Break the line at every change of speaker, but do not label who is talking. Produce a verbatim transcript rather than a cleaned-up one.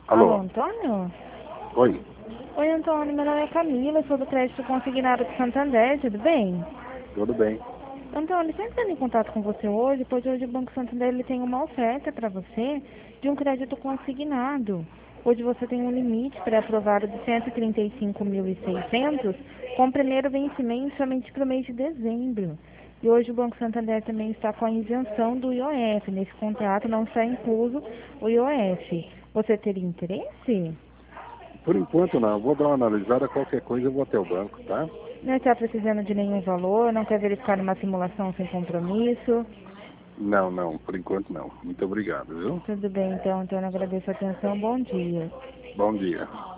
Alô,
Alô, Antônio?
oi,
Oi, Antônio, meu nome é Camila, sou do crédito consignado do Santander, tudo bem?
tudo bem?
Antônio, estou entrando em contato com você hoje, pois hoje o Banco Santander ele tem uma oferta para você de um crédito consignado. Hoje você tem um limite pré-aprovado de cento e trinta e cinco mil e seiscentos, com primeiro vencimento somente para o mês de dezembro. E hoje o Banco Santander também está com a isenção do I O F. Nesse contrato não está incluso o I O F. Você teria interesse?
Por enquanto não, vou dar uma analisada, qualquer coisa eu vou até o banco, tá?
Não está precisando de nenhum valor, não quer verificar uma simulação sem compromisso.
Não, não, por enquanto não. Muito obrigado, viu?
Tudo bem, então, Antônio, agradeço a atenção. Bom dia.
Bom dia.